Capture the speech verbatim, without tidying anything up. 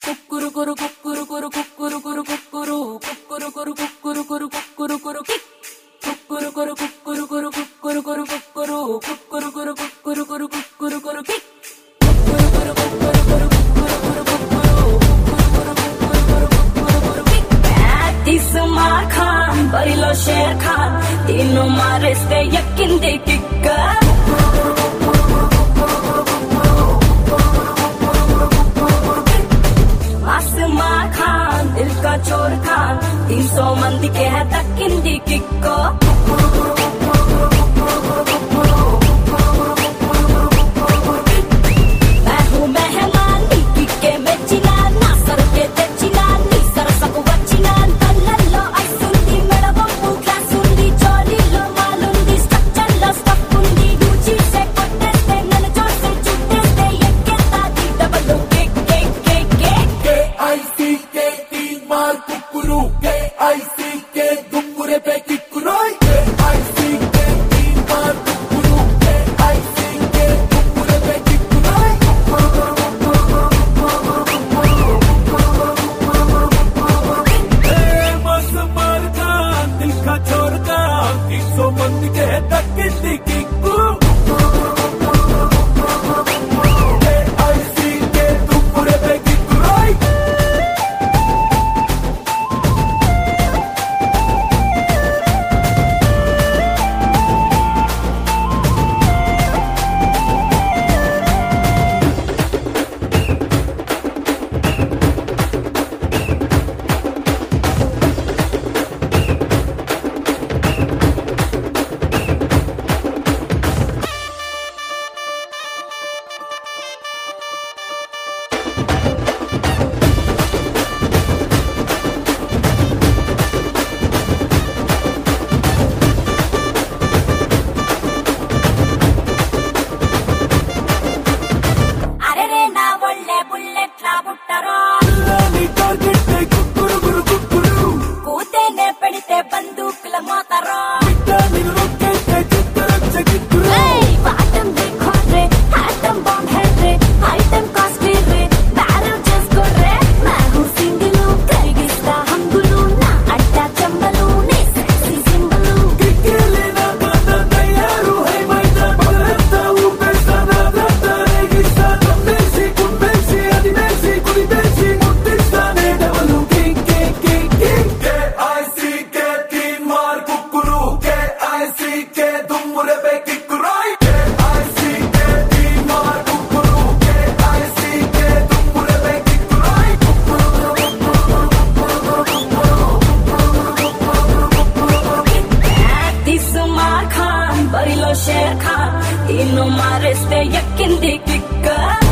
बरिलो शेर खान तीनों मारे से यकीन दे किक्का आसमा खान दिल का चोर खान तीन सौ मंदी के है तकिन दी किक्को मैं हूँ मेहमान नी किक्के में चिना ना सर के ते चिना नी सर सकु वचिना तल्लो आई सुंदी मेरा बम्बू क्लास उंदी चोली लो मालूंदी स्ट्रक्चर लो स्टफ उंदी गुची से कोटे से नन जोर से चुटे से ये के तादी डबल के के के के के आई सी के तीन मार कुकुरू के आई सी के दुम्बुरे पे किकुरोई के आई सी के तीन मार कुकुरू के आई सी के दुम्बुरे पे किकुरोई ए मस्त मार खान दिल का चोर खान तीन सौ मंदी के तकिन दी किकू के आई सी के दुम्बुरे पे किकुरोई अरे रे ना बोले बुलेट ला बुट्टरो रानी टारगेट पे कुकुरू गुरु कुकुरू कूते ने पड़ते बंदूक ल मोतरो टानी रॉकेट पे चित्तर जगिकुरू आइटम देखो रे आइटम बम है रे आइटम कॉस्टली रे बैरल చేసుకో रे मैं हूँ सिंगलू करिगिस्ता हम गुलू ना अड्डा चंबलू ने सेक्सी सिंबलू किकेले ना गाना तैयारू है मैदान बरता हूँ पैसाना रता रेगिस्ता कंबेसी कुंबेसी अनिमेसी कुलिबेसी मुत्तिस्ताने डबलू के के के के के आई सी के तीन मार कुकुरू के आई सी के दुम्बुरे पे किकुरोई के आई सी के तीन मार कुकुरू के आई सी के दुम्बुरे पे किकुरोई दिसमा खान बरिलो शेर खान तीनों मारे से यकीन दी किक्का